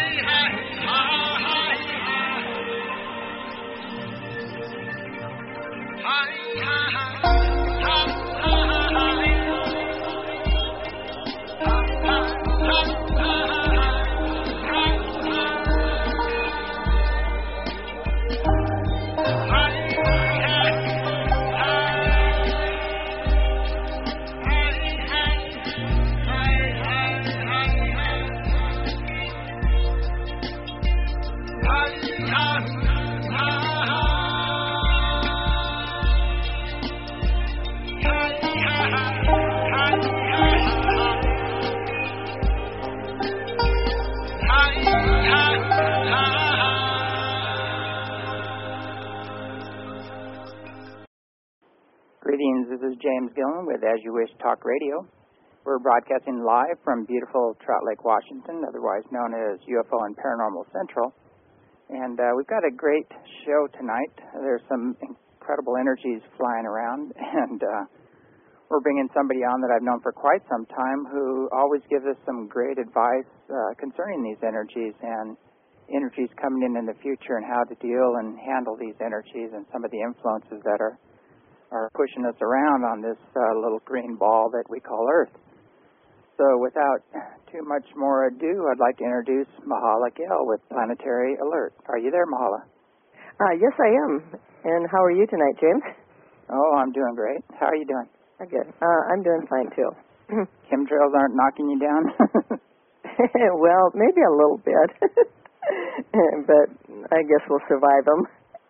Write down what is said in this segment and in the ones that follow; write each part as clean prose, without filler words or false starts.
Greetings, this is James Gillen with As You Wish Talk Radio. We're broadcasting live from beautiful Trout Lake, Washington, otherwise known as UFO and Paranormal Central. And we've got a great show tonight. There's some incredible energies flying around, and we're bringing somebody on that I've known for quite some time who always gives us some great advice concerning these energies and energies coming in the future and how to deal and handle these energies and some of the influences that are pushing us around on this little green ball that we call Earth. So without too much more ado, I'd like to introduce Mahala Gale with Planetary Alert. Are you there, Mahala? Yes, I am. And how are you tonight, James? Oh, I'm doing great. How are you doing? Good. I'm doing fine, too. Chemtrails aren't knocking you down? Well, maybe a little bit. But I guess we'll survive them.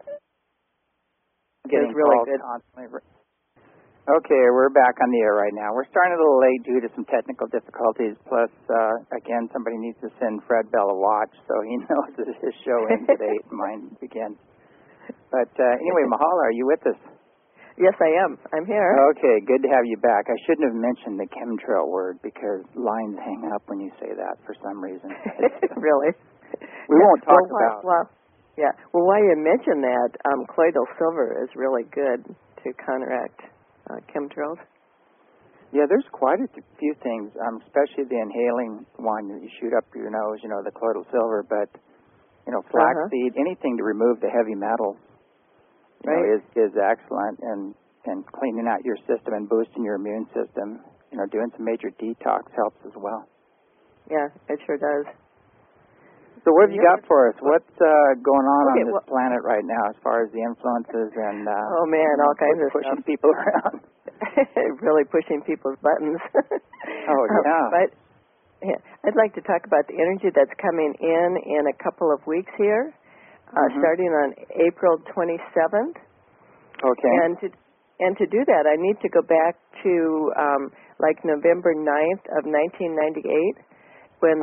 Getting really calls good. Constantly. Okay, we're back on the air right now. We're starting a little late due to some technical difficulties. Plus, again, somebody needs to send Fred Bell a watch so he knows that his show ends at 8 and mine begins. But anyway, Mahala, are you with us? Yes, I am. I'm here. Okay, good to have you back. I shouldn't have mentioned the chemtrail word because lines hang up when you say that for some reason. Really? We won't talk about... Yeah. Well, while you mention that, colloidal silver is really good to counteract chemtrails. Yeah, there's quite a few things, especially the inhaling one that you shoot up your nose, the colloidal silver, but, flaxseed, anything to remove the heavy metals, is excellent, and cleaning out your system and boosting your immune system, doing some major detox helps as well. Yeah, it sure does. So what have you got for us? What's going on this planet right now as far as the influences and oh man, all kinds of pushing stuff. people around? Really pushing people's buttons. Oh, yeah. But I'd like to talk about the energy that's coming in a couple of weeks here, starting on April 27th. Okay. And to do that, I need to go back to November 9th of 1998 when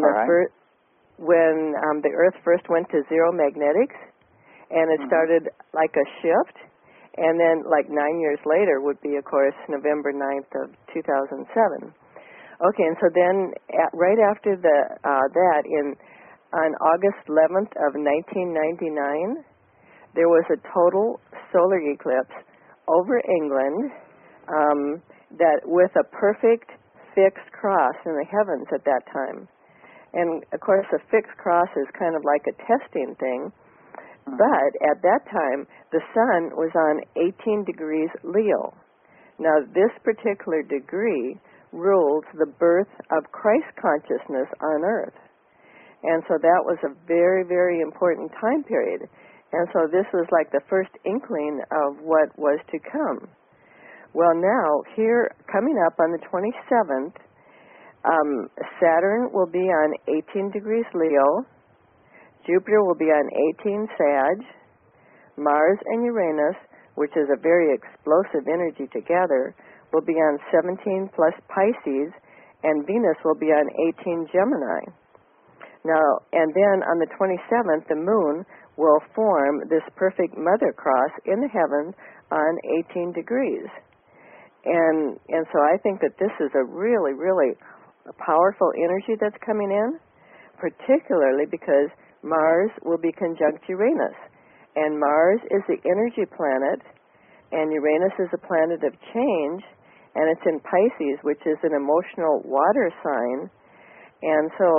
the Earth first went to zero magnetics, and it started like a shift, and then 9 years later would be, of course, November 9th of 2007. Okay, and so then right after that, on August 11th of 1999, there was a total solar eclipse over England that with a perfect fixed cross in the heavens at that time. And, of course, a fixed cross is kind of like a testing thing. But at that time, the sun was on 18 degrees Leo. Now, this particular degree rules the birth of Christ consciousness on Earth. And so that was a very, very important time period. And so this was like the first inkling of what was to come. Well, now, here, coming up on the 27th, Saturn will be on 18 degrees Leo, Jupiter will be on 18 Sag, Mars and Uranus, which is a very explosive energy together, will be on 17 plus Pisces, and Venus will be on 18 Gemini. Now, and then on the 27th, the Moon will form this perfect mother cross in the heaven on 18 degrees. And so I think that this is a really, really powerful energy that's coming in, particularly because Mars will be conjunct Uranus. And Mars is the energy planet, and Uranus is a planet of change, and it's in Pisces, which is an emotional water sign. And so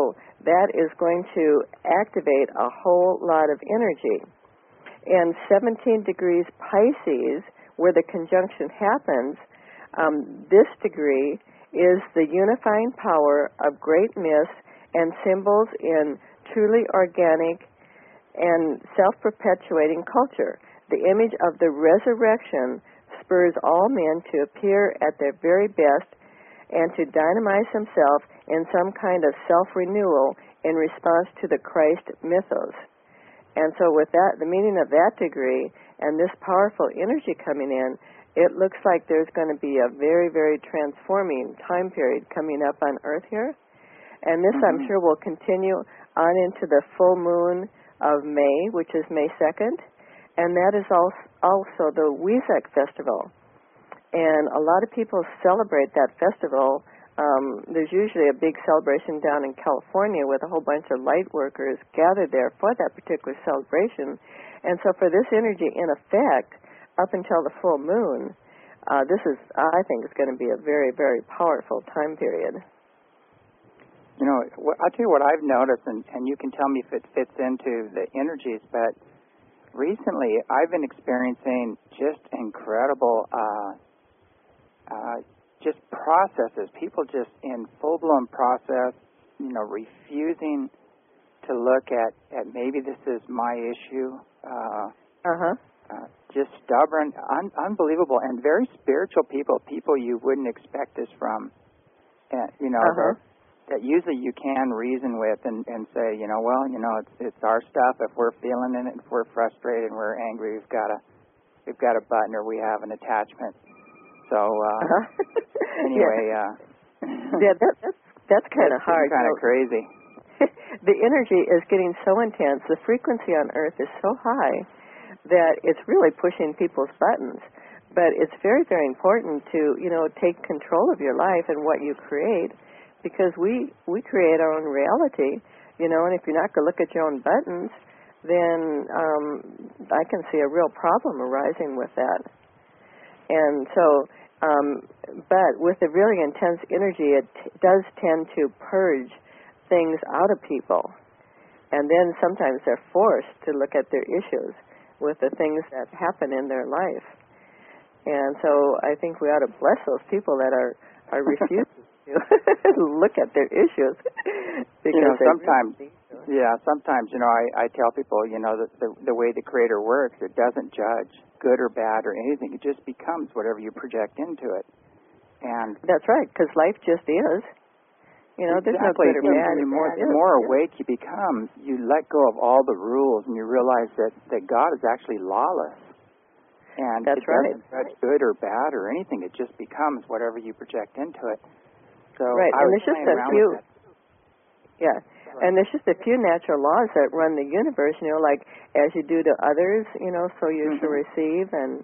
that is going to activate a whole lot of energy. And 17 degrees Pisces, where the conjunction happens, this degree is the unifying power of great myths and symbols in truly organic and self-perpetuating culture. The image of the resurrection spurs all men to appear at their very best and to dynamize themselves in some kind of self-renewal in response to the Christ mythos. And so with that, the meaning of that degree and this powerful energy coming in, it looks like there's going to be a very, very transforming time period coming up on Earth here. And this, I'm sure, will continue on into the full moon of May, which is May 2nd. And that is also the Wesak Festival. And a lot of people celebrate that festival. There's usually a big celebration down in California with a whole bunch of light workers gathered there for that particular celebration. And so for this energy in effect, up until the full moon, this is, I think, is going to be a very, very powerful time period. You know, I'll tell you what I've noticed, and you can tell me if it fits into the energies, but recently I've been experiencing just incredible just processes, people just in full-blown process, you know, refusing to look at maybe this is my issue, just stubborn, unbelievable, and very spiritual people you wouldn't expect this from, you know, that usually you can reason with and say, you know, well, you know, it's our stuff. If we're feeling it, if we're frustrated and we're angry, we've got a button or we have an attachment. So anyway, yeah, that's kind of hard. Kind of crazy. The energy is getting so intense. The frequency on Earth is so high that it's really pushing people's buttons. But it's very, very important to, you know, take control of your life and what you create, because we create our own reality, you know. And if you're not going to look at your own buttons, then I can see a real problem arising with that. And so, but with the really intense energy, it does tend to purge things out of people. And then sometimes they're forced to look at their issues with the things that happen in their life. And so I think we ought to bless those people that are refusing to look at their issues. Because you know, sometimes, you know, I tell people, you know, that the way the Creator works, it doesn't judge good or bad or anything. It just becomes whatever you project into it. And that's right, because life just is. You know, there's no good or bad. The more awake you become, you let go of all the rules, and you realize that God is actually lawless. And that's it doesn't judge good or bad or anything. It just becomes whatever you project into it. So right, I and was there's just playing a around few. with it. Yeah. And there's just a few natural laws that run the universe, you know, like as you do to others, you know, so you shall receive, and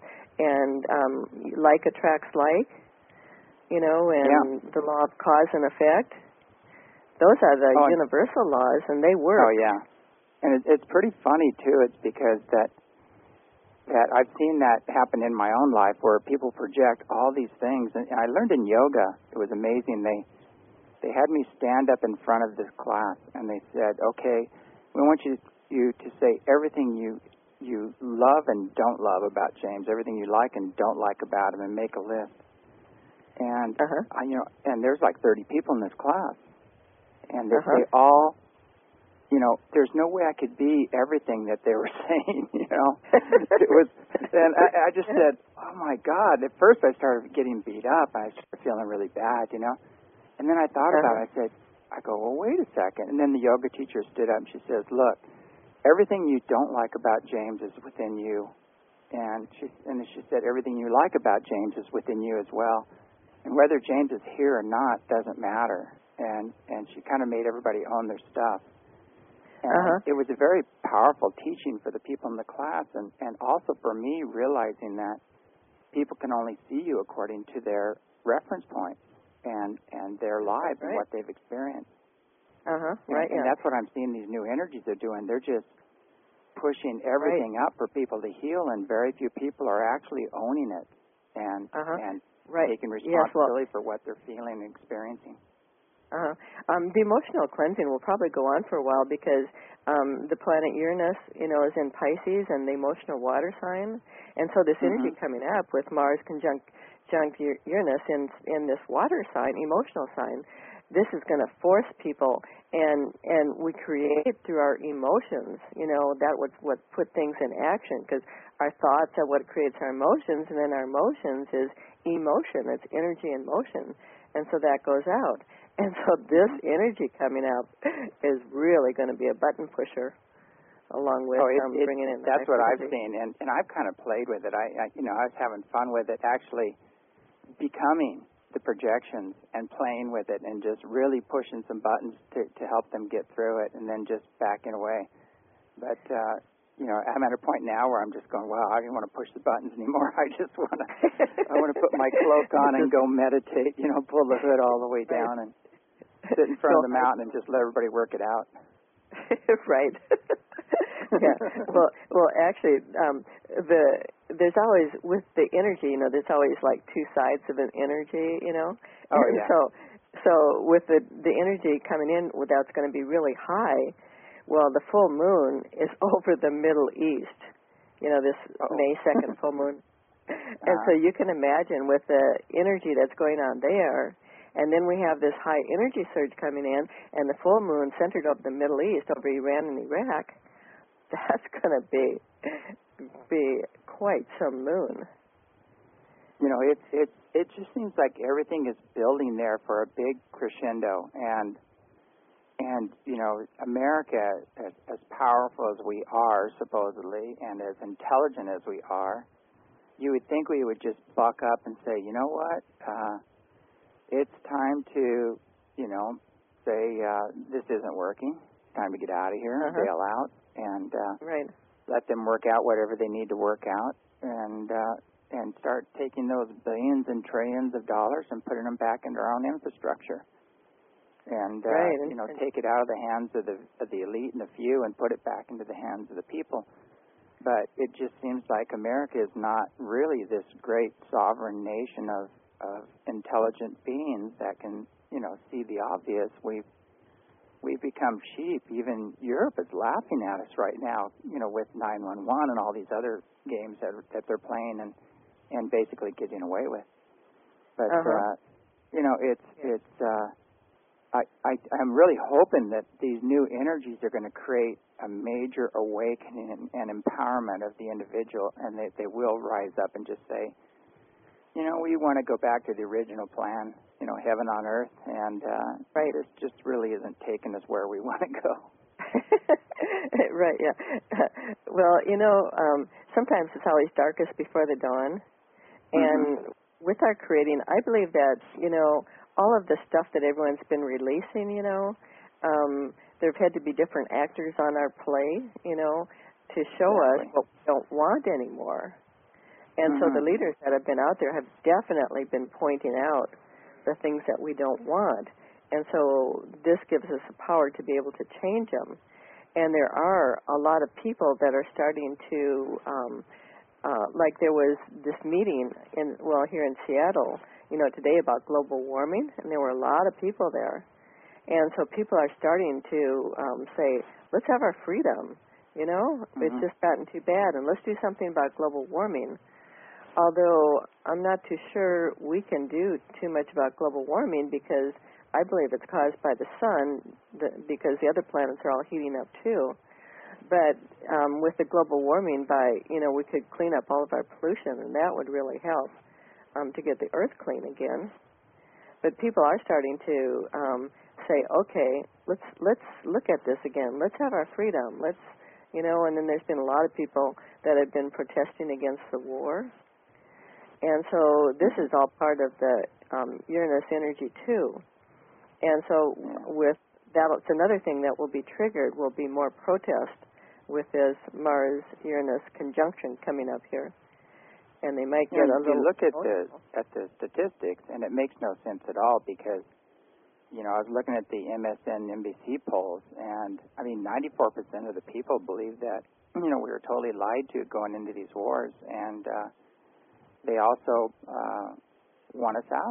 like attracts like, you know, and the law of cause and effect. Those are the universal laws, and they work. Oh, yeah. And it's pretty funny, too. It's because that I've seen that happen in my own life where people project all these things. And I learned in yoga, it was amazing. They had me stand up in front of this class, and they said, okay, we want you to say everything you love and don't love about James, everything you like and don't like about him, and make a list. And you know, and there's like 30 people in this class, and they all, you know, there's no way I could be everything that they were saying, you know. It was, and I just said, oh my God. At first I started getting beat up, and I started feeling really bad, you know. And then I thought about it. I go, well, wait a second. And then the yoga teacher stood up and she says, look, everything you don't like about James is within you. And she said, everything you like about James is within you as well. And whether James is here or not doesn't matter. And she kind of made everybody own their stuff. And it was a very powerful teaching for the people in the class, and also for me realizing that people can only see you according to their reference points and their lives and what they've experienced. And that's what I'm seeing these new energies are doing. They're just pushing everything up for people to heal, and very few people are actually owning it and taking responsibility for what they're feeling and experiencing. The emotional cleansing will probably go on for a while because the planet Uranus, is in Pisces and the emotional water sign, and so this energy coming up with Mars conjunct Uranus in this water sign, emotional sign, this is going to force people, and we create through our emotions. That what put things in action, because our thoughts are what creates our emotions, and then our emotions is emotion. It's energy in motion, and so that goes out. And so this energy coming up is really going to be a button pusher, along with bringing in. That's what I've seen, and I've kind of played with it. I was having fun with it, actually becoming the projections and playing with it, and just really pushing some buttons to help them get through it, and then just backing away. But I'm at a point now where I'm just going, wow, I don't want to push the buttons anymore. I just want to, I want to put my cloak on and go meditate. Pull the hood all the way down and sit in front of the mountain and just let everybody work it out. Right. Yeah. Well, actually, there's always with the energy. There's always like two sides of an energy. Oh yeah. So with the energy coming in, that's going to be really high. Well, the full moon is over the Middle East. This May 2nd full moon, and so you can imagine with the energy that's going on there. And then we have this high energy surge coming in, and the full moon centered over the Middle East, over Iran and Iraq. That's going to be quite some moon. It just seems like everything is building there for a big crescendo, and America, as powerful as we are supposedly, and as intelligent as we are, you would think we would just buck up and say, you know what? It's time to, say this isn't working. It's time to get out of here, bail out, and let them work out whatever they need to work out, and start taking those billions and trillions of dollars and putting them back into our own infrastructure, and take it out of the hands of the elite and the few and put it back into the hands of the people. But it just seems like America is not really this great sovereign nation of intelligent beings that can, see the obvious. We've become sheep. Even Europe is laughing at us right now, with 911 and all these other games that they're playing and basically getting away with. But I'm really hoping that these new energies are going to create a major awakening and empowerment of the individual, and they will rise up and just say, we want to go back to the original plan, heaven on earth, and this just really isn't taking us where we want to go. Right, yeah. Well, sometimes it's always darkest before the dawn, and with our creating, I believe that, all of the stuff that everyone's been releasing, there have had to be different actors on our play, to show us what we don't want anymore. And so the leaders that have been out there have definitely been pointing out the things that we don't want. And so this gives us the power to be able to change them. And there are a lot of people that are starting to, like there was this meeting here in Seattle, today about global warming, and there were a lot of people there. And so people are starting to say, let's have our freedom, it's just gotten too bad, and let's do something about global warming. Although I'm not too sure we can do too much about global warming, because I believe it's caused by the sun, because the other planets are all heating up too. But with the global warming, we could clean up all of our pollution, and that would really help to get the earth clean again. But people are starting to say, okay, let's look at this again. Let's have our freedom. And then there's been a lot of people that have been protesting against the war. And so this is all part of the Uranus energy too. And so with that, it's another thing that will be triggered, will be more protest with this Mars-Uranus conjunction coming up here. And they might get a little... You look at the statistics, and it makes no sense at all, because, I was looking at the MSNBC polls, and, 94% of the people believe that, we were totally lied to going into these wars, and they also want us out.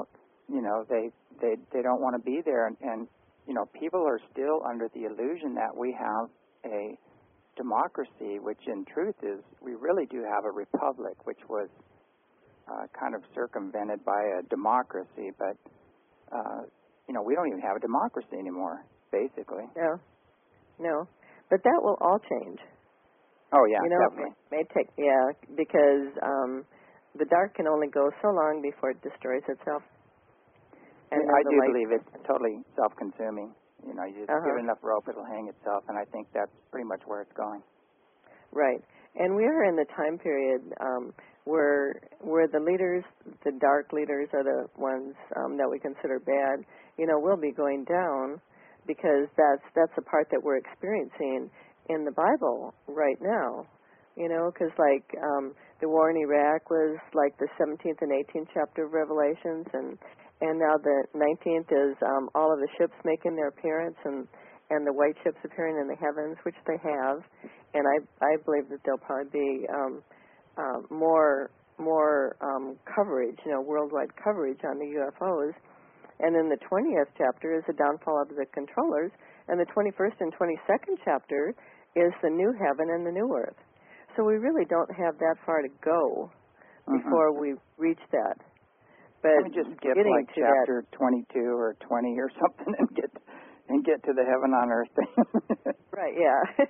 they don't want to be there, and people are still under the illusion that we have a democracy, which in truth is we really do have a republic, which was kind of circumvented by a democracy, but we don't even have a democracy anymore, basically. No, but that will all change. Oh yeah, definitely. May take because the dark can only go so long before it destroys itself. And I do believe it's totally self-consuming. You just give it enough rope, it'll hang itself, and I think that's pretty much where it's going. Right. And we are in the time period where the leaders, the dark leaders, are the ones that we consider bad. Will be going down, because that's the part that we're experiencing in the Bible right now. Because the war in Iraq was like the 17th and 18th chapter of Revelations, and now the 19th is all of the ships making their appearance, and the white ships appearing in the heavens, which they have. And I believe that there'll probably be more coverage, worldwide coverage on the UFOs. And then the 20th chapter is the downfall of the controllers, and the 21st and 22nd chapter is the new heaven and the new earth. So we really don't have that far to go before we reach that. But let me just skip like chapter 22 or 20 or something and get to the heaven on earth thing. Right, yeah.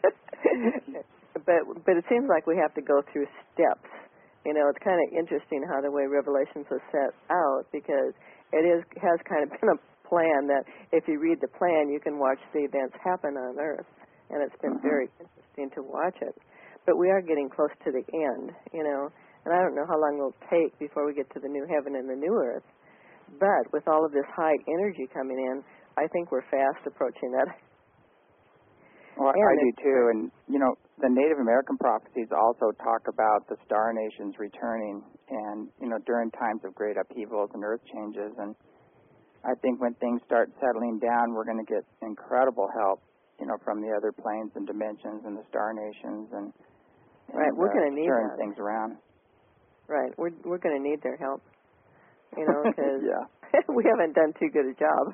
But it seems like we have to go through steps. It's kind of interesting how the way Revelations was set out, because it has kind of been a plan that if you read the plan, you can watch the events happen on earth. And it's been very interesting to watch it. But we are getting close to the end, and I don't know how long it'll take before we get to the new heaven and the new earth. But with all of this high energy coming in, I think we're fast approaching that. Well, I do too. And, the Native American prophecies also talk about the star nations returning and, during times of great upheavals and earth changes. And I think when things start settling down, we're going to get incredible help, from the other planes and dimensions and the star nations and right, we're going to need turn that. things around. Right, we're going to need their help, because yeah. we haven't done too good a job.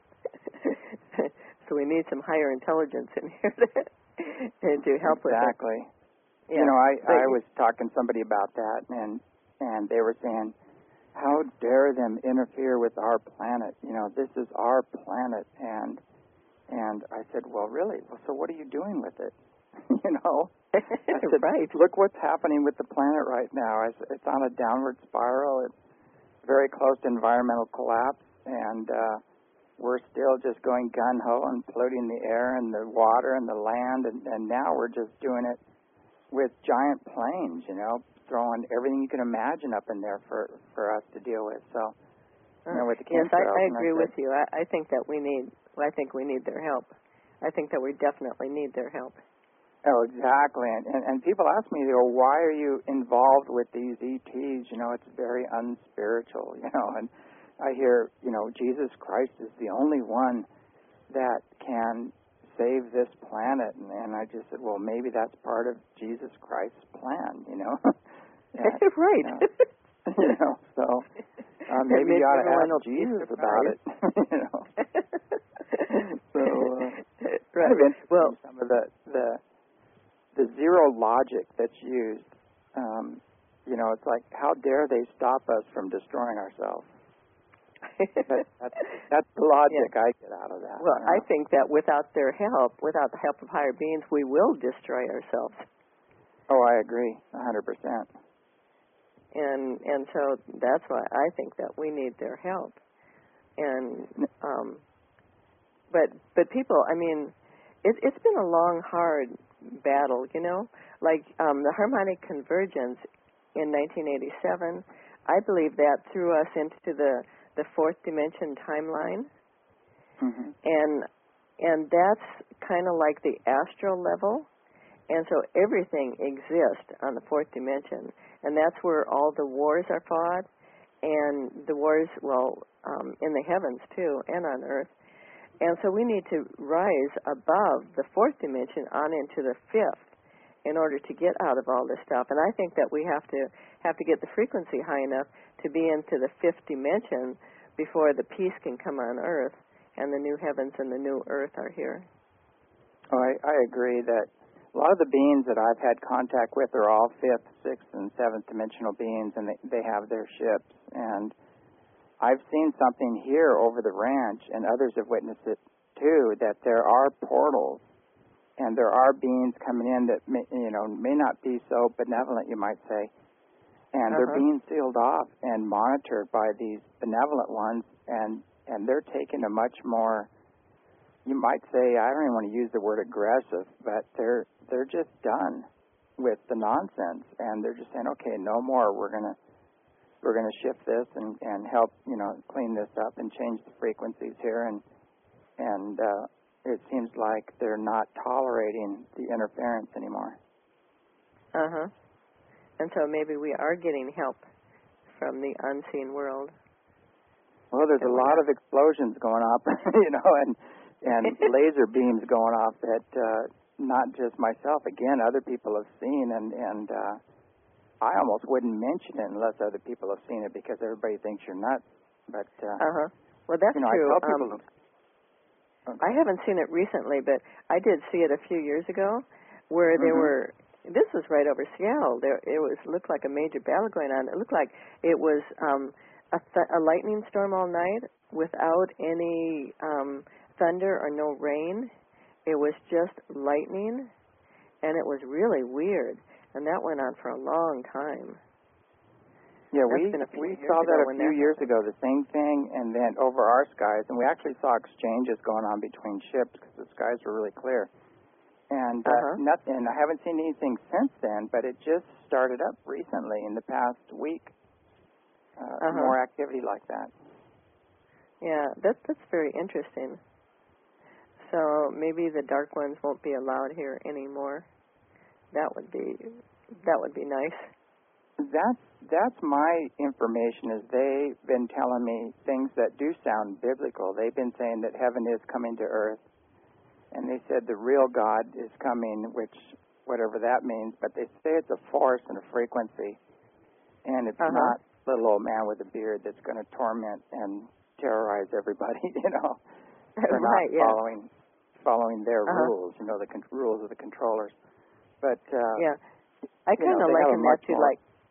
So we need some higher intelligence in here to help with it. Exactly. Yeah. I was talking to somebody about that, and they were saying, how dare them interfere with our planet? This is our planet. And I said, well, really? Well, so what are you doing with it? I said, right. Look what's happening with the planet right now. It's on a downward spiral. It's very close to environmental collapse, and we're still just going gun-ho and polluting the air and the water and the land, and now we're just doing it with giant planes, throwing everything you can imagine up in there for us to deal with. So, with the yes, I agree with you. I think that we need their help. I think that we definitely need their help. Oh, exactly. And people ask me, why are you involved with these ETs? It's very unspiritual, and I hear, Jesus Christ is the only one that can save this planet. And I just said, well, maybe that's part of Jesus Christ's plan, Right. So maybe you ought to ask Jesus about it, So, right. Well, some of the zero logic that's used, it's like, how dare they stop us from destroying ourselves? That's the logic I get out of that. Well, I think that without their help, without the help of higher beings, we will destroy ourselves. Oh, I agree, 100%. And so that's why I think that we need their help. And but people, it's been a long, hard battle, Like the harmonic convergence in 1987, I believe that threw us into the fourth dimension timeline. And that's kind of like the astral level. And so everything exists on the fourth dimension. And that's where all the wars are fought. And the wars, in the heavens too, and on earth. And so we need to rise above the fourth dimension on into the fifth in order to get out of all this stuff. And I think that we have to get the frequency high enough to be into the fifth dimension before the peace can come on Earth and the new heavens and the new Earth are here. Oh, I agree that a lot of the beings that I've had contact with are all 5th, 6th, and 7th dimensional beings, and they have their ships. And I've seen something here over the ranch, and others have witnessed it too, that there are portals, and there are beings coming in that may not be so benevolent, you might say, and they're being sealed off and monitored by these benevolent ones, and they're taking a much more, you might say, I don't even want to use the word aggressive, but they're just done with the nonsense, and they're just saying, okay, no more. We're gonna shift this and help clean this up and change the frequencies here, and it seems like they're not tolerating the interference anymore. And so maybe we are getting help from the unseen world. Well, there's a lot of explosions going up, and laser beams going off that not just myself, again, other people have seen, and I almost wouldn't mention it unless other people have seen it because everybody thinks you're nuts. But well, that's true. I tell people I haven't seen it recently, but I did see it a few years ago, where there were. This was right over Seattle. Looked like a major battle going on. It looked like it was a lightning storm all night without any thunder or no rain. It was just lightning, and it was really weird. And that went on for a long time. Yeah, we saw that a few years ago, the same thing, and then over our skies, and we actually saw exchanges going on between ships because the skies were really clear. And nothing. I haven't seen anything since then, but it just started up recently in the past week. More activity like that. Yeah, that's very interesting. So maybe the dark ones won't be allowed here anymore. That would be nice. That's my information. Is they've been telling me things that do sound biblical. They've been saying that heaven is coming to earth, and they said the real God is coming, which whatever that means. But they say it's a force and a frequency, and it's not little old man with a beard that's going to torment and terrorize everybody. They're not following their rules. The rules of the controllers. But I kind of liken that to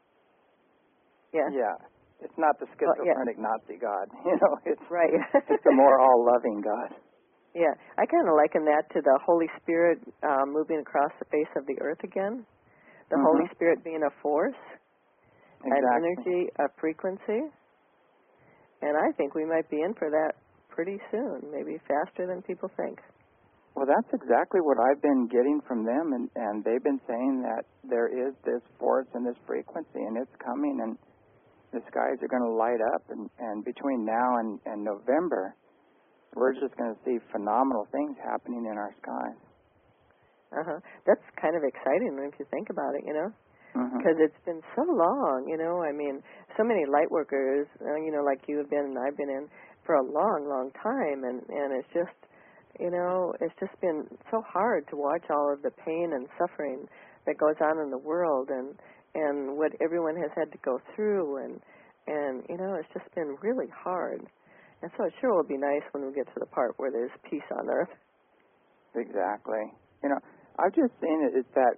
it's not the schizophrenic Nazi God. It's right. It's a more all-loving God. Yeah, I kind of liken that to the Holy Spirit moving across the face of the earth again. The Holy Spirit being a force, an energy, a frequency. And I think we might be in for that pretty soon, maybe faster than people think. Well, that's exactly what I've been getting from them, and they've been saying that there is this force and this frequency, and it's coming, and the skies are going to light up, and between now and November, we're just going to see phenomenal things happening in our skies. That's kind of exciting if you think about it, because it's been so long, I mean, so many light workers, like you have been and I've been in for a long, long time, and it's just, it's just been so hard to watch all of the pain and suffering that goes on in the world, and what everyone has had to go through, and it's just been really hard. And so it sure will be nice when we get to the part where there's peace on earth. Exactly. I've just seen it is that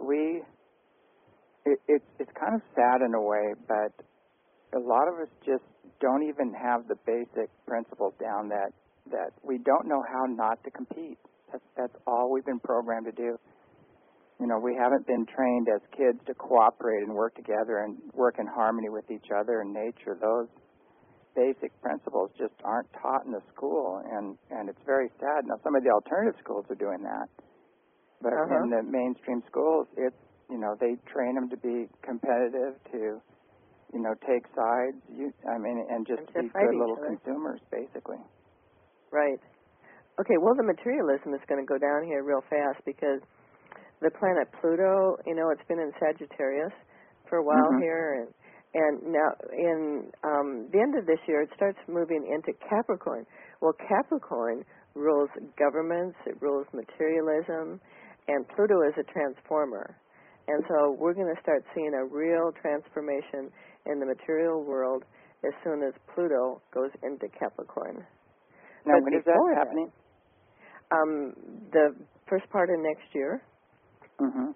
it's kind of sad in a way, but a lot of us just don't even have the basic principles down that we don't know how not to compete. That's all we've been programmed to do. We haven't been trained as kids to cooperate and work together and work in harmony with each other and nature. Those basic principles just aren't taught in the school, and it's very sad. Now, some of the alternative schools are doing that, but in the mainstream schools, it's they train them to be competitive, to take sides. And just be good little consumers, basically. Right. Okay. Well, the materialism is going to go down here real fast because the planet Pluto, it's been in Sagittarius for a while here, and now in the end of this year, it starts moving into Capricorn. Well, Capricorn rules governments, it rules materialism, and Pluto is a transformer. And so we're going to start seeing a real transformation in the material world, as soon as Pluto goes into Capricorn. Now, But when is that before happening? The first part of next year. Mm-hmm.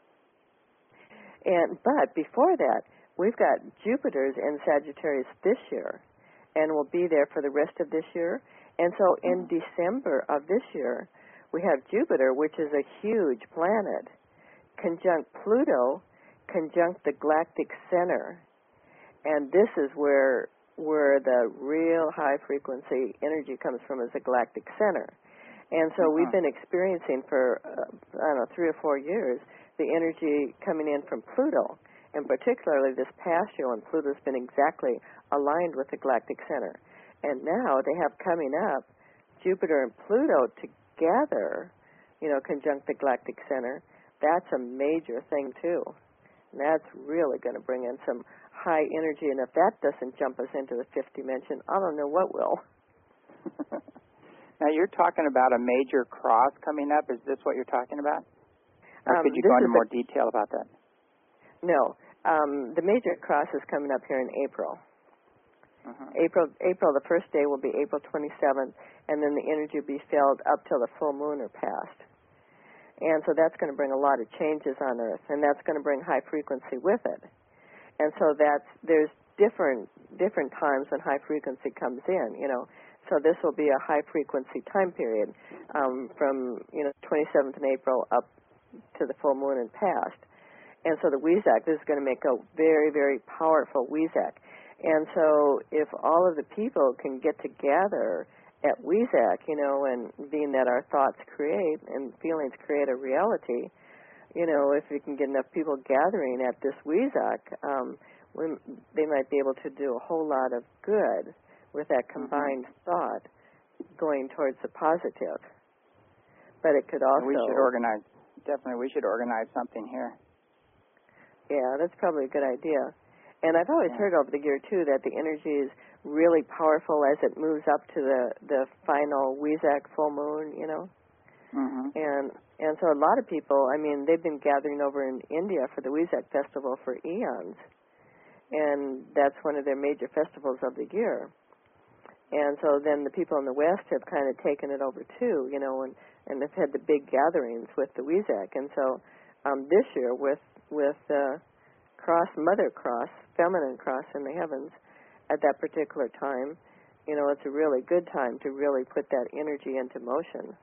But before that, we've got Jupiter's in Sagittarius this year, and will be there for the rest of this year. And so in December of this year, we have Jupiter, which is a huge planet, conjunct Pluto, conjunct the galactic center. And this is where the real high frequency energy comes from, is the galactic center. And so we've been experiencing for, 3 or 4 years, the energy coming in from Pluto. And particularly this past year when Pluto's been exactly aligned with the galactic center. And now they have coming up Jupiter and Pluto together, conjunct the galactic center. That's a major thing too. And that's really going to bring in some high energy. And if that doesn't jump us into the fifth dimension, I don't know what will. Now, you're talking about a major cross coming up. Is this what you're talking about? Or could you go into more detail about that? No. The major cross is coming up here in April. April, the first day will be April 27th, and then the energy will be filled up till the full moon are passed. And so that's going to bring a lot of changes on Earth, and that's going to bring high frequency with it. And so there's different times when high frequency comes in, So this will be a high frequency time period from 27th in April up to the full moon and past. And so the Weizak, this is going to make a very, very powerful Weizak. And so if all of the people can get together at Weizak, and being that our thoughts create and feelings create a reality, if we can get enough people gathering at this Weizak, they might be able to do a whole lot of good with that combined thought going towards the positive. But it could also... We should organize something here. Yeah, that's probably a good idea. And I've always heard over the year, too, that the energy is really powerful as it moves up to the final Weizak full moon, And so a lot of people, they've been gathering over in India for the Weizak festival for eons. And that's one of their major festivals of the year. And so then the people in the West have kind of taken it over, too, and they've had the big gatherings with the Weizak. And so this year with Mother Cross, feminine cross in the heavens, at that particular time, it's a really good time to really put that energy into motion.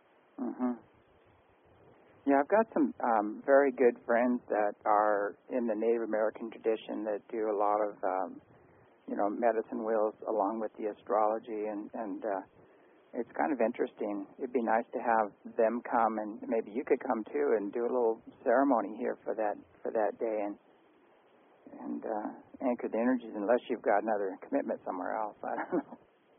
Yeah, I've got some very good friends that are in the Native American tradition that do a lot of, medicine wheels along with the astrology, and it's kind of interesting. It'd be nice to have them come, and maybe you could come too and do a little ceremony here for that day and anchor the energies, unless you've got another commitment somewhere else. I don't know.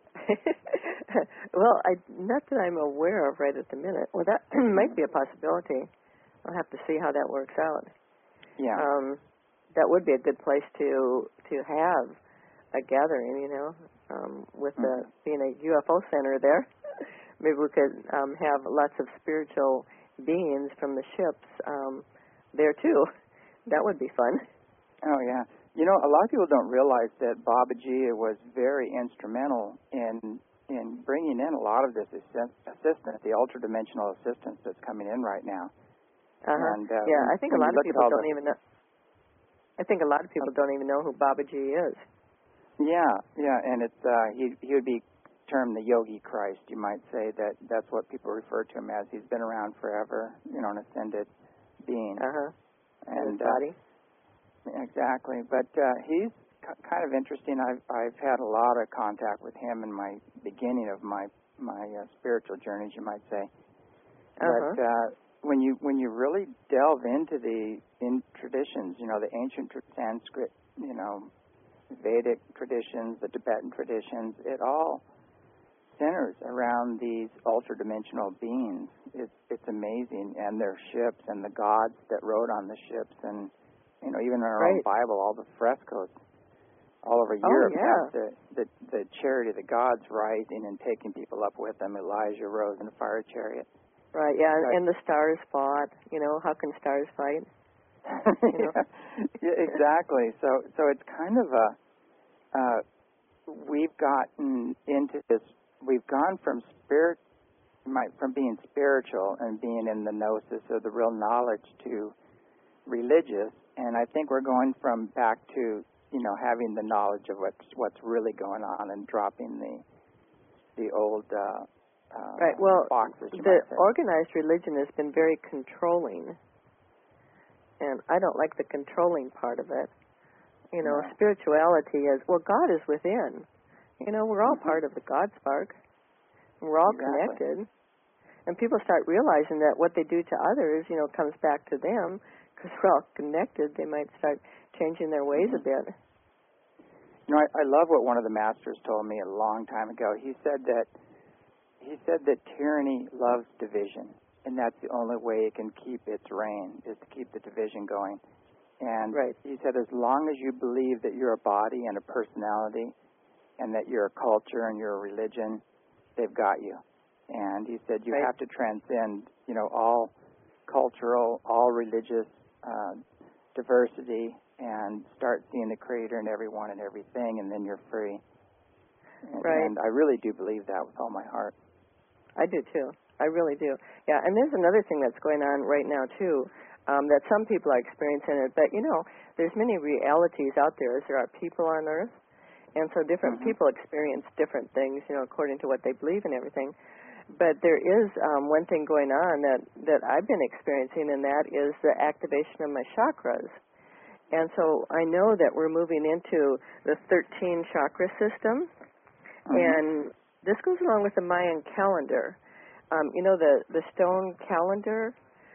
Well, not that I'm aware of right at the minute. Well, that might be a possibility. I'll have to see how that works out. Yeah. That would be a good place to have a gathering, with being a UFO center there. Maybe we could have lots of spiritual beings from the ships there, too. That would be fun. Oh, yeah. A lot of people don't realize that Babaji was very instrumental in bringing in a lot of this assistance, the ultra-dimensional assistance that's coming in right now. And, I think a lot of people don't even know. I think a lot of people don't even know who Babaji is. Yeah, and it's he would be termed the Yogi Christ. You might say that's what people refer to him as. He's been around forever, an ascended being. And body. Exactly, but he's kind of interesting. I've had a lot of contact with him in my beginning of my spiritual journeys, you might say. But when you really delve into the traditions, the ancient Sanskrit, Vedic traditions, the Tibetan traditions, it all centers around these ultra-dimensional beings. It's amazing, and their ships and the gods that rode on the ships, and even in our own Bible, all the frescoes all over Europe have the chariot of the gods rising and taking people up with them. Elijah rose in a fire chariot. Right, yeah, and the stars fought. How can stars fight? Yeah, exactly. So it's kind of we've gotten into this. We've gone from from being spiritual and being in the gnosis or the real knowledge to religious, and I think we're going from back to having the knowledge of what's really going on and dropping the old right. Well, boxes. The organized religion has been very controlling, and I don't like the controlling part of it. Spirituality is, God is within. We're all part of the God spark. We're all connected. And people start realizing that what they do to others, comes back to them. Because we're all connected, they might start changing their ways a bit. I love what one of the masters told me a long time ago. He said that tyranny loves division, and that's the only way it can keep its reign, is to keep the division going. And he said, as long as you believe that you're a body and a personality, and that you're a culture and you're a religion, they've got you. And he said you have to transcend, all cultural, all religious diversity, and start seeing the Creator in everyone and everything, and then you're free. And I really do believe that with all my heart. I do too. I really do. Yeah, and there's another thing that's going on right now too, that some people are experiencing it. But there's many realities out there as there are people on Earth, and so different people experience different things, according to what they believe and everything. But there is one thing going on that I've been experiencing, and that is the activation of my chakras. And so I know that we're moving into the 13 chakra system, and this goes along with the Mayan calendar. The stone calendar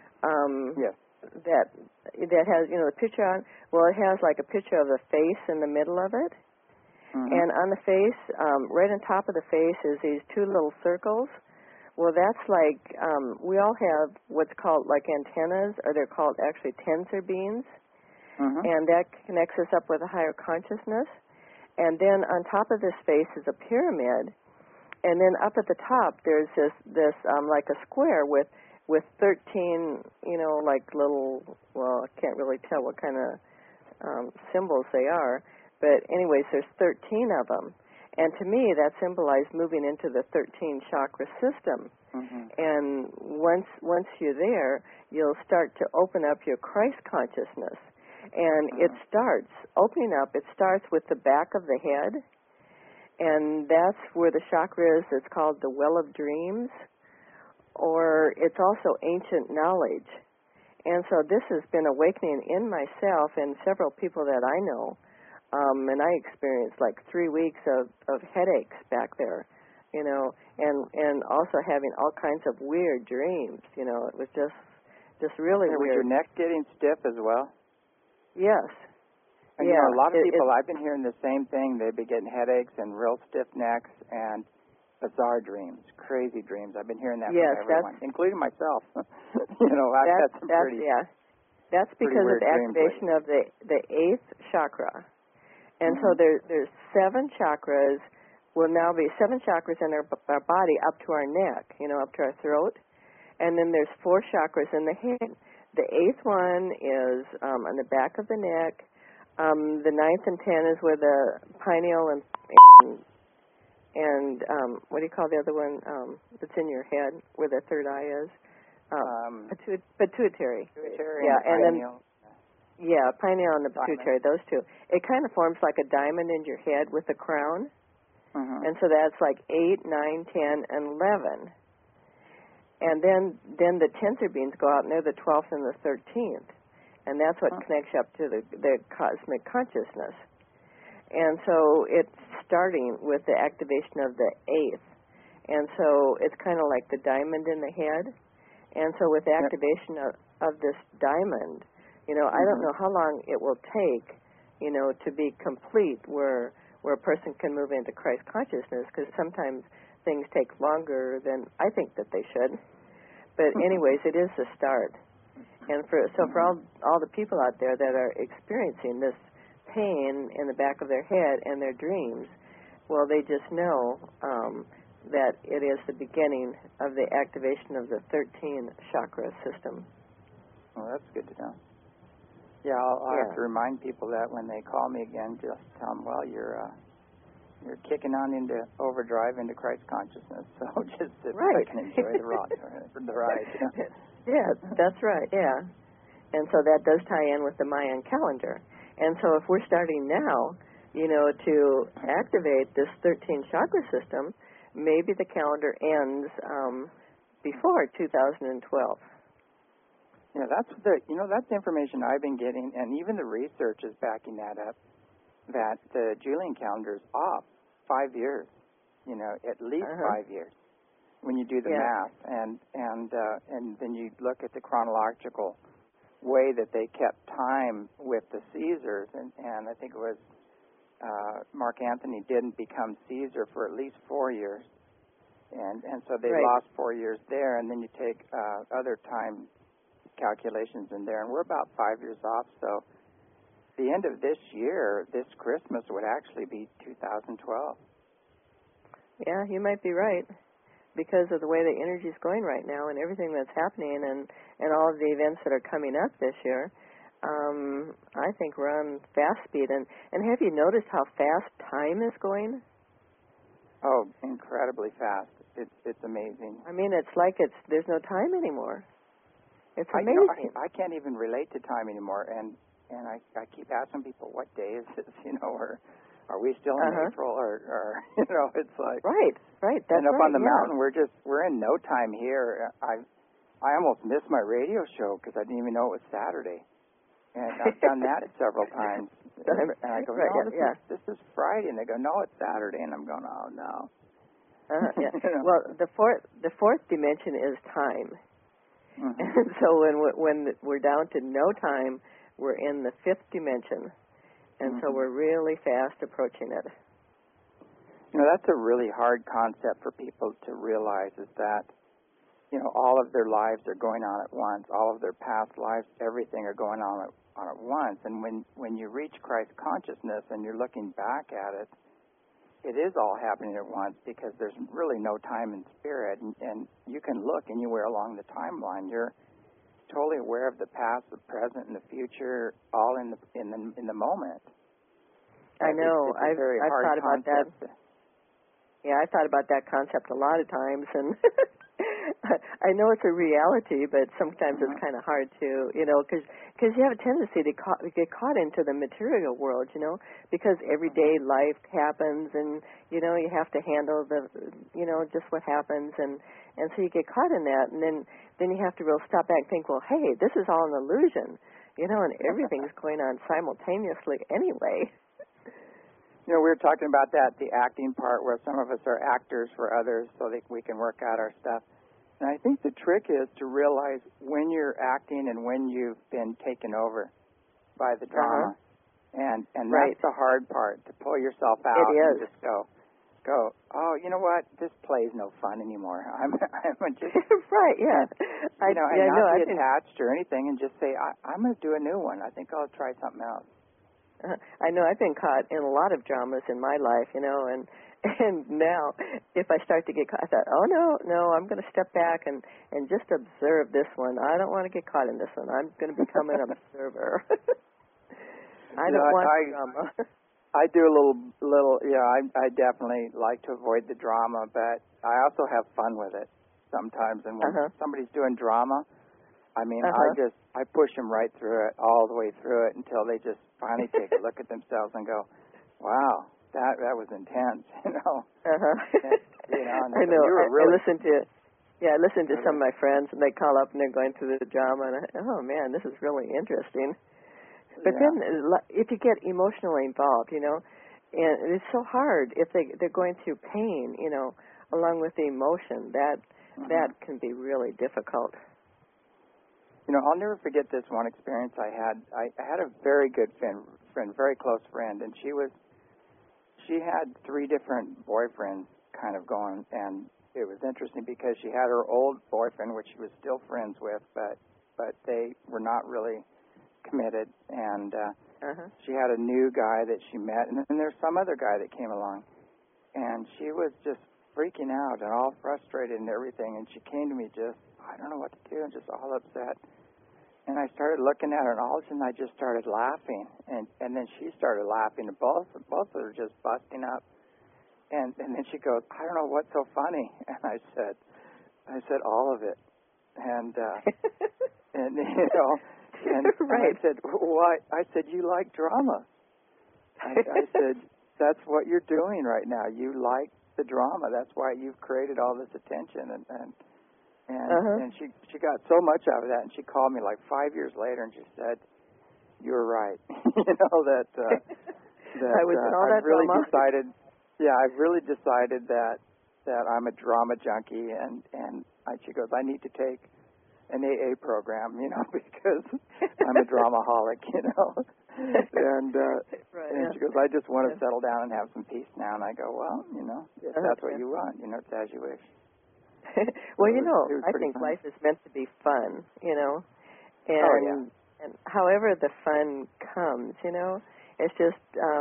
that has, the picture on, it has like a picture of a face in the middle of it. And on the face, right on top of the face is these two little circles. Well, that's like, we all have what's called like antennas, or they're called actually tensor beams. And that connects us up with a higher consciousness. And then on top of this face is a pyramid. And then up at the top there's this like a square with 13, like little, I can't really tell what kind of symbols they are. But anyways, there's 13 of them. And to me, that symbolized moving into the 13 chakra system. And once you're there, you'll start to open up your Christ consciousness. And it starts with the back of the head. And that's where the chakra is. It's called the Well of Dreams. Or it's also ancient knowledge. And so this has been awakening in myself and several people that I know. And I experienced like 3 weeks of headaches back there, and also having all kinds of weird dreams. It was just really weird. Was your neck getting stiff as well? Yes. And, a lot of people, I've been hearing the same thing. They've been getting headaches and real stiff necks and bizarre dreams, crazy dreams. I've been hearing that from everyone, including myself. I've had some pretty That's because of the activation of the 8th chakra. And so there's 7 chakras, will now be 7 chakras in our body up to our neck, up to our throat. And then there's 4 chakras in the head. The 8th one is on the back of the neck. The 9th and 10 is where the pineal and what do you call the other one that's in your head, where the third eye is? Pituitary. Yeah, and pineal. Pineal and the pituitary, those two. It kind of forms like a diamond in your head with a crown. And so that's like 8, 9, 10, and 11. And then the tensor beams go out, and they're the 12th and the 13th. And that's what connects up to the cosmic consciousness. And so it's starting with the activation of the 8th. And so it's kind of like the diamond in the head. And so with the activation of this diamond, I don't know how long it will take, to be complete where a person can move into Christ consciousness, because sometimes things take longer than I think that they should. But anyways, it is the start. And for all the people out there that are experiencing this pain in the back of their head and their dreams, well, they just know that it is the beginning of the activation of the 13 chakra system. Well, that's good to know. Yeah, I'll have to remind people that when they call me again, just tell them, well, you're you're kicking on into overdrive into Christ consciousness. So just sit Right. back and enjoy the ride. Yeah, that's right. Yeah, and so that does tie in with the Mayan calendar. And so if we're starting now, to activate this 13 chakra system, maybe the calendar ends before 2012. Yeah, that's the information I've been getting, and even the research is backing that up. That the Julian calendar is off 5 years, at least 5 years when you do the math, and then you look at the chronological way that they kept time with the Caesars, and I think it was Mark Antony didn't become Caesar for at least 4 years, and so they lost 4 years there, and then you take other time calculations in there, and we're about 5 years off. So the end of this year, this Christmas, would actually be 2012. Yeah, you might be right, because of the way the energy is going right now and everything that's happening and all of the events that are coming up this year. I think we're on fast speed. And have you noticed how fast time is going? Oh, incredibly fast. It's amazing. I mean, it's like there's no time anymore. It's amazing. I can't even relate to time anymore, and I keep asking people, what day is this, or are we still in April, or it's like... Right, that's and up right, on the mountain, we're in no time here. I almost missed my radio show because I didn't even know it was Saturday. And I've done that several times. And I go, this is Friday. And they go, no, it's Saturday. And I'm going, oh, no. Yeah. Well, the fourth dimension is time. Mm-hmm. And so when we're down to no time, we're in the fifth dimension. And so we're really fast approaching it. That's a really hard concept for people to realize, is that, all of their lives are going on at once. All of their past lives, everything are going on at once. And when you reach Christ consciousness and you're looking back at it, it is all happening at once, because there's really no time in spirit. And you can look anywhere along the timeline. You're totally aware of the past, the present, and the future, all in the moment. I know. I've thought about that. Yeah, I thought about that concept a lot of times, and I know it's a reality, but sometimes it's kind of hard to, because you have a tendency to get caught into the material world, because everyday life happens, and you have to handle just what happens, and so you get caught in that, and then you have to really stop back and think, well, hey, this is all an illusion, and everything's going on simultaneously anyway. We were talking about that, the acting part, where some of us are actors for others so that we can work out our stuff. And I think the trick is to realize when you're acting and when you've been taken over by the drama. And that's the hard part, to pull yourself out and just go, oh, you know what? This play's no fun anymore. I'm just... Right, yeah. And not be attached or anything, and just say, I'm going to do a new one. I think I'll try something else. I know I've been caught in a lot of dramas in my life, and now if I start to get caught, I thought, oh, no, I'm going to step back and just observe this one. I don't want to get caught in this one. I'm going to become an observer. I don't want drama. I do a little, I definitely like to avoid the drama, but I also have fun with it sometimes. And when somebody's doing drama, I mean, I push them right through it, all the way through it, until they just finally take a look at themselves and go, wow, that was intense, And, I know. I listen to some of my friends, and they call up and they're going through the drama, and oh man, this is really interesting. But then, if you get emotionally involved, and it's so hard if they're going through pain, along with the emotion, that can be really difficult. I'll never forget this one experience I had. I had a very good friend, very close friend, and she had 3 different boyfriends kind of going, and it was interesting because she had her old boyfriend, which she was still friends with, but they were not really committed, and she had a new guy that she met, and then there's some other guy that came along, and she was just freaking out and all frustrated and everything, and she came to me just, I don't know what to do, and just all upset. And I started looking at her, and all of a sudden I just started laughing, and then she started laughing, and both of them just busting up. And then she goes, I don't know what's so funny. And I said all of it. And and you know, and right. I said, why? I said, you like drama. I said, that's what you're doing right now. You like the drama. That's why you've created all this attention. And she got so much out of that. And she called me like 5 years later, and she said, you're right. You know that I was in all that I've really drama. decided. Yeah, I've really decided that I'm a drama junkie, and she goes, I need to take an AA program, you know, because I'm a dramaholic, you know. And right, and she goes, I just want to settle down and have some peace now. And I go, well, you know, if that's what you want, you know, it's as you wish. Well, So you know, it was I pretty think fun. life is meant to be fun, you know, and and however the fun comes, you know, it's just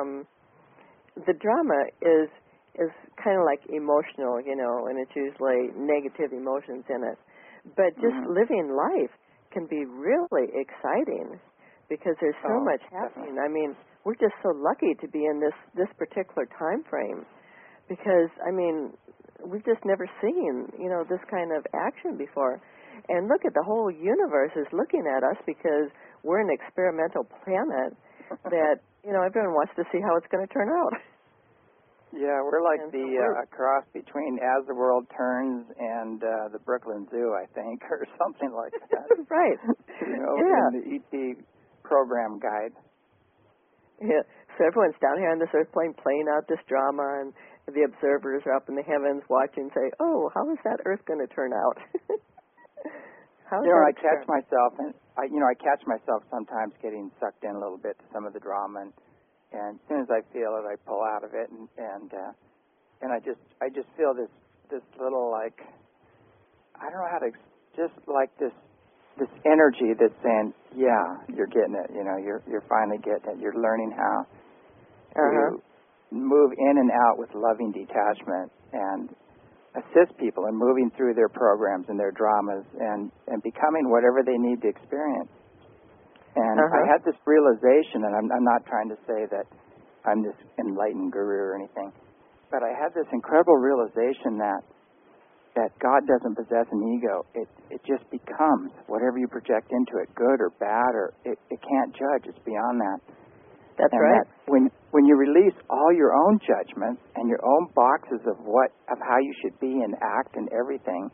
the drama is kind of like emotional, you know, and it's usually negative emotions in it. But just living life can be really exciting because there's so much happening. Definitely. I mean, we're just so lucky to be in this particular time frame because, I mean, we've just never seen, you know, this kind of action before. And look at the whole universe is looking at us because we're an experimental planet that, you know, everyone wants to see how it's going to turn out. Yeah, we're like And the so cross between As the World Turns and the Brooklyn Zoo, I think, or something like that. Right. You know, Yeah. in the ET program guide. Yeah. So everyone's down here on this earth plane playing out this drama, and the observers are up in the heavens watching, say, "Oh, how is that earth going to turn out?" How is You know, that I catch experiment? myself, and I catch myself sometimes getting sucked in a little bit to some of the drama, and as soon as I feel it, I pull out of it, and I just feel this little, like, I don't know how to, just like this energy that's saying, yeah, you're getting it, you know, you're finally getting it, you're learning how to move in and out with loving detachment and assist people in moving through their programs and their dramas and becoming whatever they need to experience. And I had this realization, and I'm not trying to say that I'm this enlightened guru or anything, but I had this incredible realization that God doesn't possess an ego. It just becomes whatever you project into it, good or bad, or it can't judge. It's beyond that. That's And right. that when you release all your own judgments and your own boxes of how you should be and act and everything,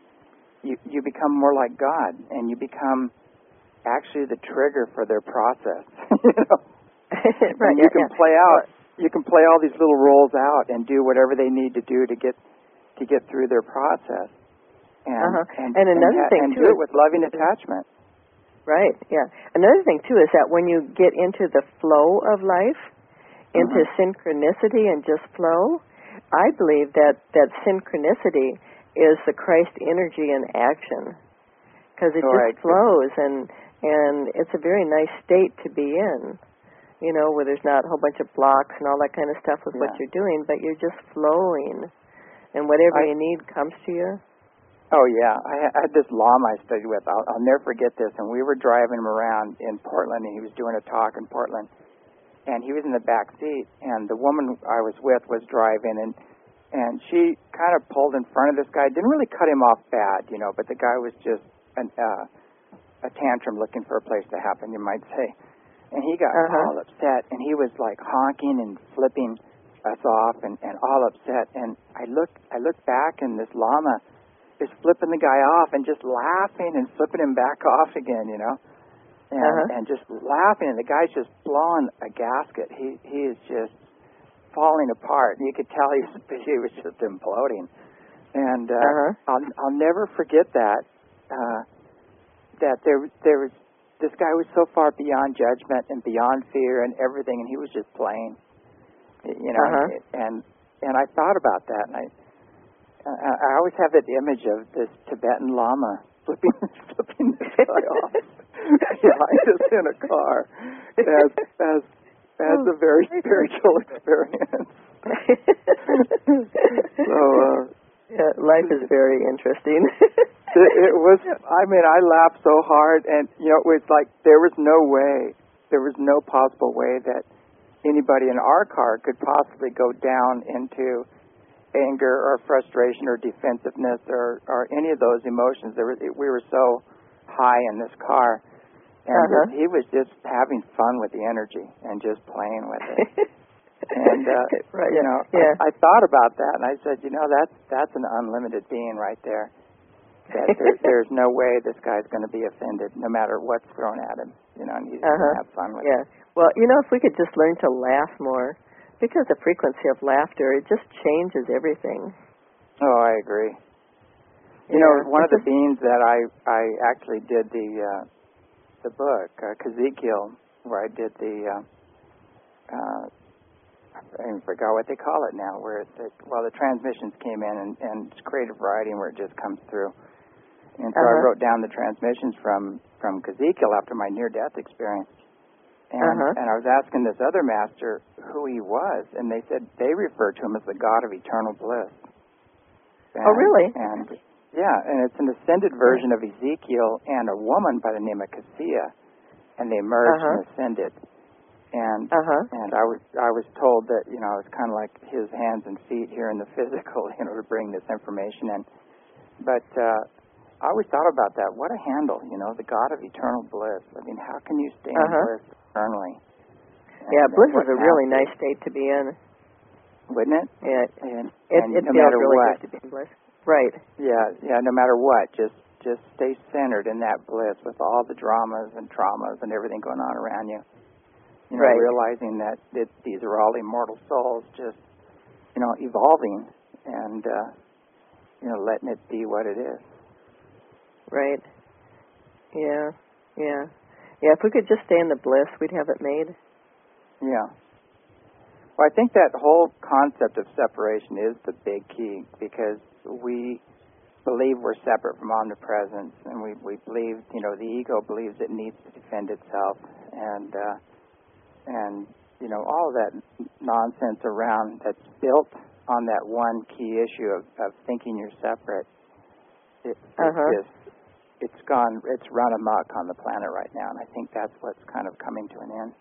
you become more like God, and you become actually the trigger for their process. You know? Right. And you can play out. You can play all these little roles out and do whatever they need to do to get through their process. And another thing too do it with loving attachment. Right. Yeah. Another thing too is that when you get into the flow of life, into synchronicity and just flow, I believe that synchronicity is the Christ energy in action, because it just flows, and it's a very nice state to be in, you know, where there's not a whole bunch of blocks and all that kind of stuff with what you're doing, but you're just flowing, and whatever you need comes to you. Oh yeah, I had this lama I studied with. I'll never forget this. And we were driving him around in Portland, and he was doing a talk in Portland, and he was in the back seat, and the woman I was with was driving, and she kind of pulled in front of this guy. Didn't really cut him off bad, you know, but the guy was just a tantrum looking for a place to happen, you might say. And he got all upset, and he was like honking and flipping us off, and all upset. And I looked back, and this lama is flipping the guy off and just laughing and flipping him back off again, you know, and just laughing. And the guy's just blowing a gasket. He is just falling apart. You could tell he was just imploding. And I'll never forget that there was this guy was so far beyond judgment and beyond fear and everything, and he was just playing, you know. And I thought about that, and I always have that image of this Tibetan lama flipping this guy off behind us in a car as a very spiritual experience. So life is very interesting. it was. I mean, I laughed so hard, and you know, it was like there was no possible way that anybody in our car could possibly go down into anger or frustration or defensiveness or any of those emotions. We were so high in this car, and he was just having fun with the energy and just playing with it. And right. you know, I thought about that, and I said, you know, that's an unlimited being right there. That there's no way this guy's going to be offended, no matter what's thrown at him. You know, and he's going to have fun with it. Well, you know, if we could just learn to laugh more, because the frequency of laughter, it just changes everything. Oh, I agree. You know, one of the beings that I actually did the book, Ezekiel, where I did the I forgot what they call it now, where the transmissions came in and it's creative writing where it just comes through. And so I wrote down the transmissions from Ezekiel after my near-death experience. And I was asking this other master who he was, and they said they refer to him as the God of eternal bliss. And, oh, really? And it's an ascended version of Ezekiel and a woman by the name of Cassia, and they merged and ascended. And I was told that, you know, it's kind of like his hands and feet here in the physical, you know, to bring this information in. But I always thought about that. What a handle, you know, the God of eternal bliss. I mean, how can you stay in bliss eternally? Bliss is a really nice state to be in. Wouldn't it? Yeah. And it no feels matter really what. good to be in bliss. Right. Yeah, no matter what, just stay centered in that bliss with all the dramas and traumas and everything going on around you. You know, realizing that these are all immortal souls just, you know, evolving and, you know, letting it be what it is. Right. Yeah. If we could just stay in the bliss, we'd have it made. Yeah. Well, I think that whole concept of separation is the big key, because we believe we're separate from omnipresence, and we believe, you know, the ego believes it needs to defend itself, and you know, all of that nonsense around that's built on that one key issue of thinking you're separate. It's run amok on the planet right now, and I think that's what's kind of coming to an end.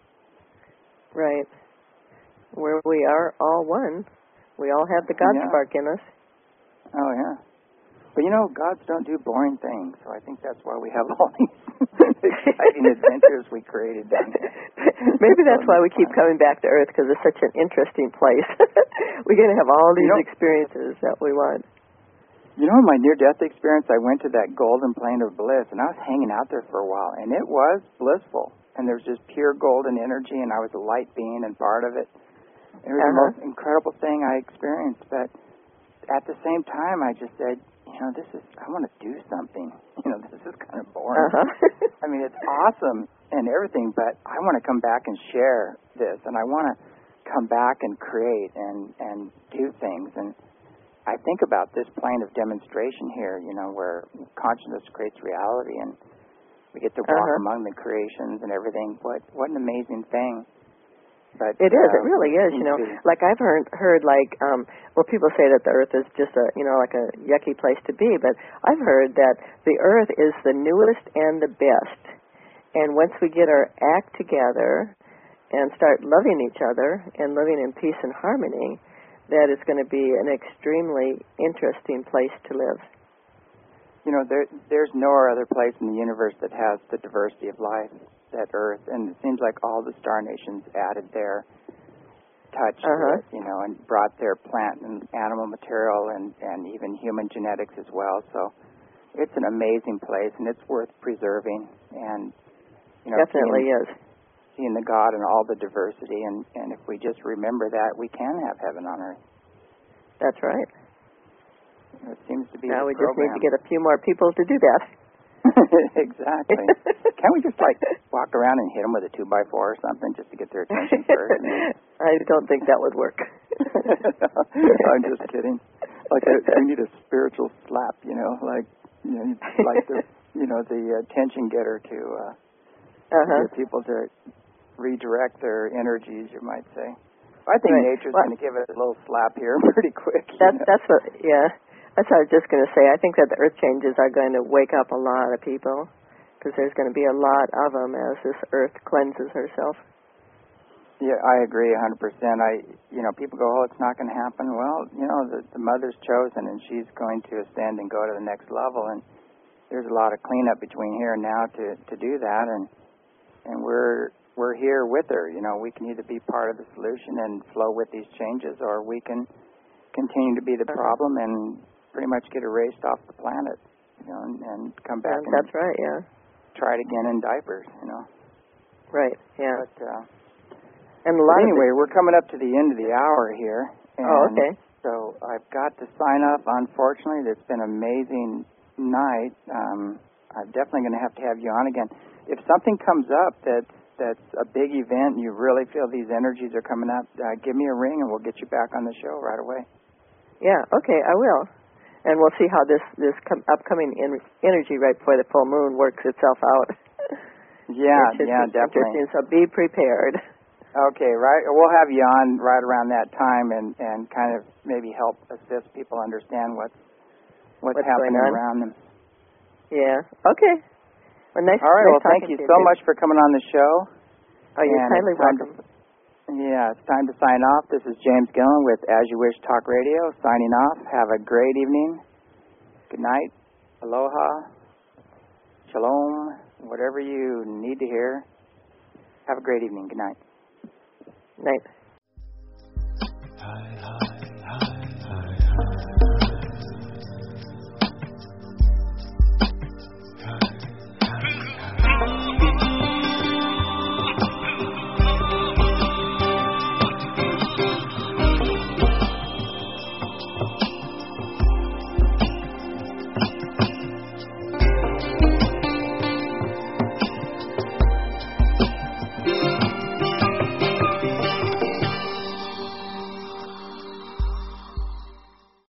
Right. Where we are all one. We all have the God spark in us. Oh, yeah. But, you know, gods don't do boring things, so I think that's why we have all these exciting adventures we created down here. Maybe that's why we keep coming back to Earth, because it's such an interesting place. We're going to have all these experiences that we want. You know, in my near-death experience, I went to that golden plane of bliss, and I was hanging out there for a while, and it was blissful. And there was just pure golden energy, and I was a light being and part of it. It was the most incredible thing I experienced. But at the same time, I just said, you know, I want to do something. You know, this is kind of boring. I mean, it's awesome and everything, but I want to come back and share this, and I want to come back and create and do things. And I think about this plane of demonstration here, you know, where consciousness creates reality, and we get to walk among the creations and everything. What an amazing thing. But it is. It really is. You know, like I've heard like, well, people say that the Earth is just a, you know, like a yucky place to be. But I've heard that the Earth is the newest and the best. And once we get our act together and start loving each other and living in peace and harmony, that it's going to be an extremely interesting place to live. You know, there's no other place in the universe that has the diversity of life that Earth, and it seems like all the star nations added their touch to it, you know, and brought their plant and animal material and even human genetics as well. So it's an amazing place, and it's worth preserving. And, you know, definitely seeing the God and all the diversity, and if we just remember that, we can have heaven on Earth. That's right. It seems to be now the we program. Just need to get a few more people to do that. Exactly. Can't we just like walk around and hit them with a 2x4 or something just to get their attention first? I don't think that would work. I'm just kidding. Like we need a spiritual slap, you know, like the attention getter to get people to redirect their energies, you might say. I think nature's going to give it a little slap here pretty quick. That's what I was just going to say. I think that the earth changes are going to wake up a lot of people, because there's going to be a lot of them as this earth cleanses herself. Yeah, I agree 100%. People go, oh, it's not going to happen. Well, the mother's chosen, and she's going to ascend and go to the next level. And there's a lot of cleanup between here and now to do that. And we're here with her. We can either be part of the solution and flow with these changes, or we can continue to be the problem and pretty much get erased off the planet, and come back and that's right, yeah. try it again in diapers, Right, yeah. But, and a lot anyway, we're coming up to the end of the hour here. And okay. So I've got to sign up. Unfortunately, it's been an amazing night. I'm definitely going to have you on again. If something comes up that's a big event and you really feel these energies are coming up, give me a ring and we'll get you back on the show right away. Yeah, okay, I will. And we'll see how this upcoming energy right before the full moon works itself out. Yeah, definitely. So be prepared. Okay, right. We'll have you on right around that time and kind of maybe help assist people understand what's happening around them. Yeah. Okay. Well, nice. All right. Nice well, thank you so much for coming on the show. Oh, you're kindly welcome. It's time to sign off. This is James Gillen with As You Wish Talk Radio, signing off. Have a great evening. Good night. Aloha. Shalom. Whatever you need to hear. Have a great evening. Good night. Night.